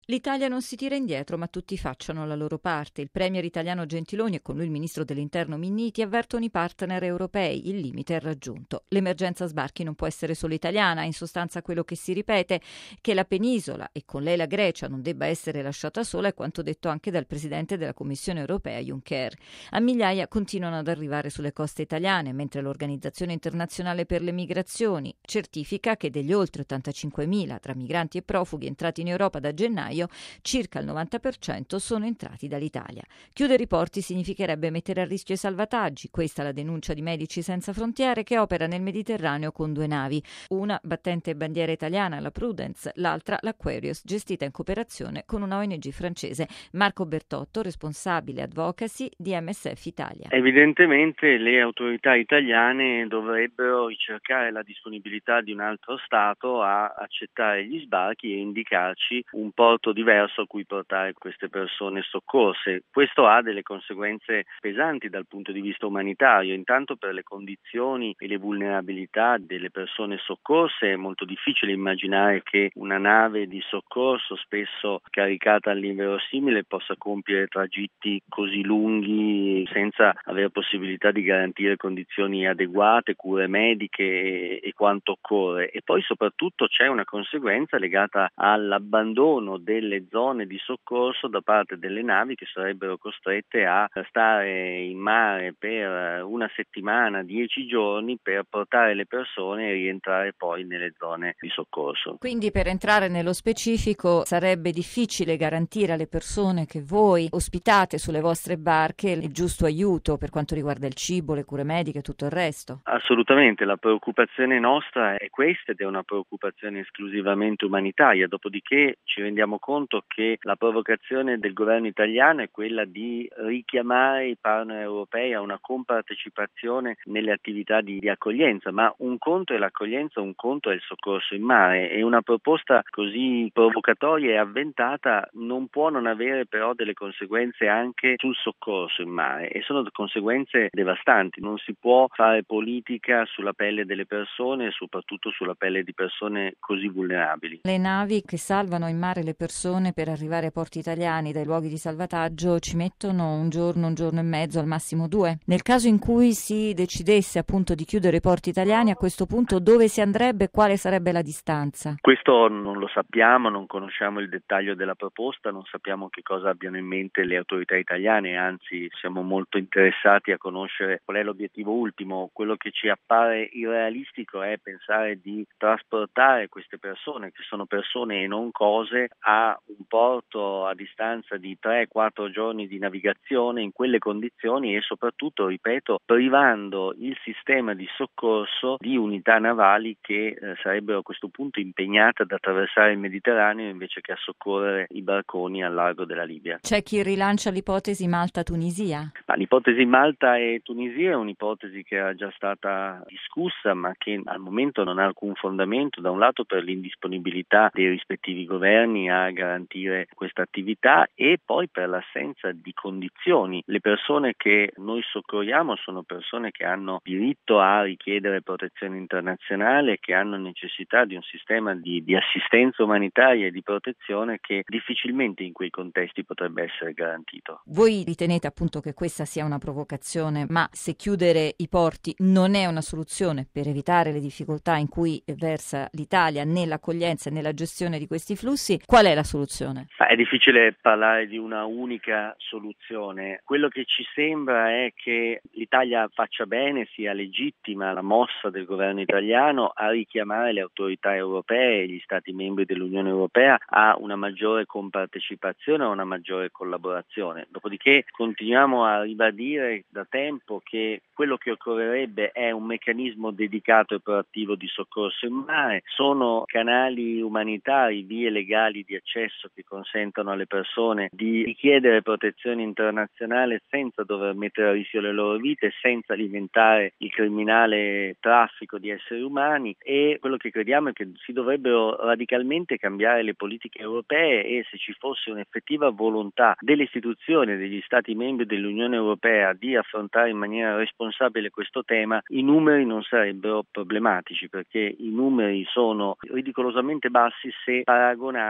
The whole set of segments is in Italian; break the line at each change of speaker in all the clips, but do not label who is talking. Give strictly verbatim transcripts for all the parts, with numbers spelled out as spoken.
L'Italia non si tira indietro, ma tutti facciano la loro parte. Il premier italiano Gentiloni e con lui il ministro dell'Interno Minniti avvertono i partner europei. Il limite è raggiunto. L'emergenza sbarchi non può essere solo italiana. In sostanza quello che si ripete, che la penisola e con lei la Grecia non debba essere lasciata sola, è quanto detto anche dal presidente della Commissione europea Juncker. A migliaia continuano ad arrivare sulle coste italiane, mentre l'Organizzazione internazionale per le migrazioni certifica che degli oltre ottantacinquemila tra migranti e profughi entrati in Europa da gennaio, circa il novanta per cento sono entrati dall'Italia. Chiudere i porti significherebbe mettere a rischio i salvataggi. Questa è la denuncia di Medici Senza Frontiere, che opera nel Mediterraneo con due navi, una battente bandiera italiana, la Prudence, l'altra l'Aquarius, gestita in cooperazione con una O N G francese. Marco Bertotto, responsabile advocacy di M S F Italia.
Evidentemente le autorità italiane dovrebbero ricercare la disponibilità di un altro Stato a accettare gli sbarchi e indicarci un porto diverso a cui portare queste persone soccorse. Questo ha delle conseguenze pesanti dal punto di vista umanitario, intanto per le condizioni e le vulnerabilità delle persone soccorse. È molto difficile immaginare che una nave di soccorso, spesso caricata all'inverosimile, possa compiere tragitti così lunghi senza avere possibilità di garantire condizioni adeguate, cure mediche e, e quanto occorre. E poi soprattutto c'è una conseguenza legata all'abbandono delle zone di soccorso da parte delle navi, che sarebbero costrette a stare in mare per una settimana, dieci giorni, per portare le persone e rientrare poi nelle zone di soccorso.
Quindi, per entrare nello specifico, sarebbe difficile garantire alle persone che voi ospitate sulle vostre barche il giusto aiuto per quanto riguarda il cibo, le cure mediche e tutto il resto?
Assolutamente, la preoccupazione nostra è questa ed è una preoccupazione esclusivamente umanitaria, dopodiché ci rendiamo conto che la provocazione del governo italiano è quella di richiamare i partner europei a una compartecipazione nelle attività di, di accoglienza, ma un conto è l'accoglienza, un conto è il soccorso in mare, e una proposta così provocatoria e avventata non può non avere però delle conseguenze anche sul soccorso in mare, e sono conseguenze devastanti. Non si può fare politica sulla pelle delle persone e soprattutto sulla pelle di persone così vulnerabili.
Le navi che salvano in mare le persone per arrivare ai porti italiani dai luoghi di salvataggio ci mettono un giorno, un giorno e mezzo, al massimo due. Nel caso in cui si decidesse appunto di chiudere i porti italiani, a questo punto dove si andrebbe e quale sarebbe la distanza?
Questo non lo sappiamo, non conosciamo il dettaglio della proposta, non sappiamo che cosa abbiano in mente le autorità italiane, anzi siamo molto interessati a conoscere qual è l'obiettivo ultimo. Quello che ci appare irrealistico è pensare di trasportare queste persone, che sono persone e non cose, a un porto a distanza di tre quattro giorni di navigazione in quelle condizioni e soprattutto, ripeto, privando il sistema di soccorso di unità navali che eh, sarebbero a questo punto impegnate ad attraversare il Mediterraneo invece che a soccorrere i barconi al largo della Libia.
C'è chi rilancia l'ipotesi Malta-Tunisia?
Ma l'ipotesi Malta e Tunisia è un'ipotesi che era già stata discussa, ma che al momento non ha alcun fondamento, da un lato per l'indisponibilità dei rispettivi governi a garantire questa attività e poi per l'assenza di condizioni. Le persone che noi soccorriamo sono persone che hanno diritto a richiedere protezione internazionale, che hanno necessità di un sistema di, di assistenza umanitaria e di protezione che difficilmente in quei contesti potrebbe essere garantito.
Voi ritenete appunto che questa sia una provocazione, ma se chiudere i porti non è una soluzione per evitare le difficoltà in cui versa l'Italia nell'accoglienza e nella gestione di questi flussi, qual è la soluzione?
È difficile parlare di una unica soluzione. Quello che ci sembra è che l'Italia faccia bene, sia legittima la mossa del governo italiano a richiamare le autorità europee e gli Stati membri dell'Unione Europea a una maggiore compartecipazione, a una maggiore collaborazione. Dopodiché continuiamo a ribadire da tempo che quello che occorrerebbe è un meccanismo dedicato e proattivo di soccorso in mare. Sono canali umanitari, vie legali di accesso che consentono alle persone di richiedere protezione internazionale senza dover mettere a rischio le loro vite, senza alimentare il criminale traffico di esseri umani, e quello che crediamo è che si dovrebbero radicalmente cambiare le politiche europee, e se ci fosse un'effettiva volontà delle istituzioni e degli Stati membri dell'Unione Europea di affrontare in maniera responsabile questo tema, i numeri non sarebbero problematici, perché i numeri sono ridicolosamente bassi se paragonati a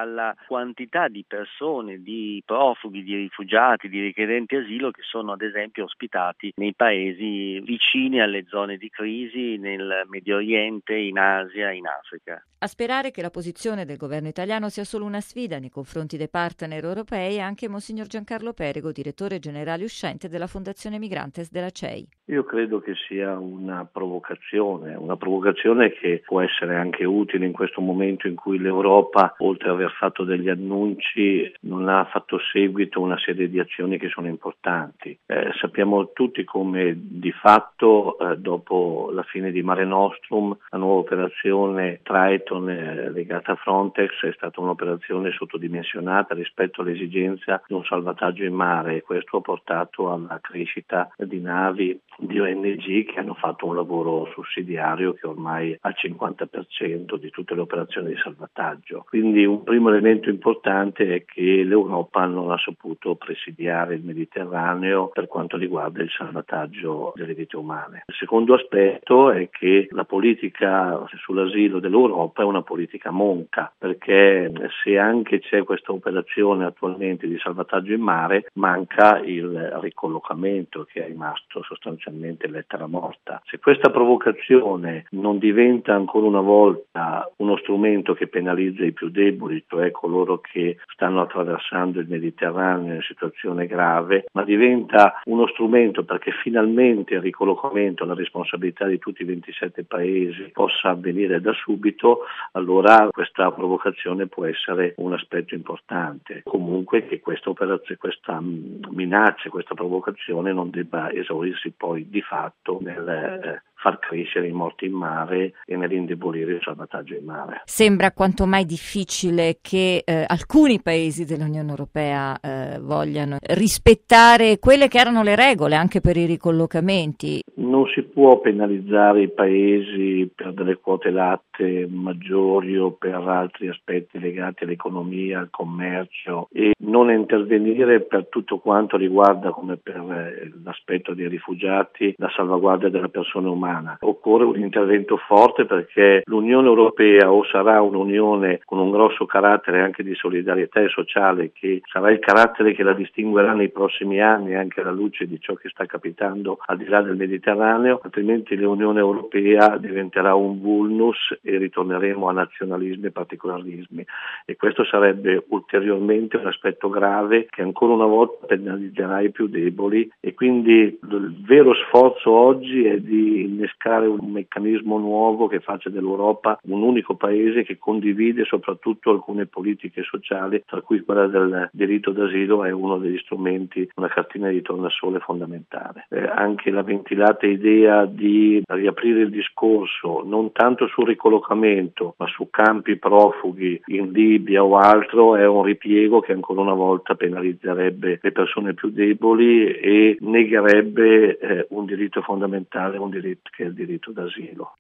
alla quantità di persone, di profughi, di rifugiati, di richiedenti asilo che sono ad esempio ospitati nei paesi vicini alle zone di crisi, nel Medio Oriente, in Asia, in Africa.
A sperare che la posizione del governo italiano sia solo una sfida nei confronti dei partner europei è anche Monsignor Giancarlo Perego, direttore generale uscente della Fondazione Migrantes della C E I.
Io credo che sia una provocazione, una provocazione che può essere anche utile in questo momento in cui l'Europa, oltre ad aver fatto degli annunci, non ha fatto seguito a una serie di azioni che sono importanti. Eh, sappiamo tutti come di fatto, eh, dopo la fine di Mare Nostrum, la nuova operazione Triton eh, legata a Frontex è stata un'operazione sottodimensionata rispetto all'esigenza di un salvataggio in mare, e questo ha portato alla crescita di navi di O N G che hanno fatto un lavoro sussidiario che ormai è al cinquanta per cento di tutte le operazioni di salvataggio. Quindi un primo elemento importante è che l'Europa non ha saputo presidiare il Mediterraneo per quanto riguarda il salvataggio delle vite umane. Il secondo aspetto è che la politica sull'asilo dell'Europa è una politica monca, perché se anche c'è questa operazione attualmente di salvataggio in mare, manca il ricollocamento che è rimasto sostanzialmente lettera morta. Se questa provocazione non diventa ancora una volta uno strumento che penalizza i più deboli, cioè coloro che stanno attraversando il Mediterraneo in una situazione grave, ma diventa uno strumento perché finalmente il ricollocamento, la responsabilità di tutti i ventisette paesi possa avvenire da subito, allora questa provocazione può essere un aspetto importante. Comunque che questa operazione, questa minaccia, questa provocazione non debba esaurirsi poi di fatto nel eh, far crescere i morti in mare e nell'indebolire il salvataggio in mare.
Sembra quanto mai difficile che eh, alcuni paesi dell'Unione Europea eh, vogliano rispettare quelle che erano le regole anche per i ricollocamenti.
Non si può penalizzare i paesi per delle quote latte maggiori o per altri aspetti legati all'economia, al commercio, e non intervenire per tutto quanto riguarda, come per l'aspetto dei rifugiati, la salvaguardia della persona umana. Occorre un intervento forte perché l'Unione Europea o sarà un'unione con un grosso carattere anche di solidarietà e sociale, che sarà il carattere che la distinguerà nei prossimi anni anche alla luce di ciò che sta capitando al di là del Mediterraneo, altrimenti l'Unione Europea diventerà un vulnus e ritorneremo a nazionalismi e particolarismi, e questo sarebbe ulteriormente un aspetto grave che ancora una volta penalizzerà i più deboli, e quindi il vero sforzo oggi è di innescare un meccanismo nuovo che faccia dell'Europa un unico paese che condivide soprattutto alcune politiche sociali, tra cui quella del diritto d'asilo è uno degli strumenti, una cartina di tornasole fondamentale. Eh, anche la ventilata idea di riaprire il discorso non tanto sul ricollocamento ma su campi profughi in Libia o altro è un ripiego che ancora una volta penalizzerebbe le persone più deboli e negherebbe eh, un diritto fondamentale, un diritto che è il diritto d'asilo.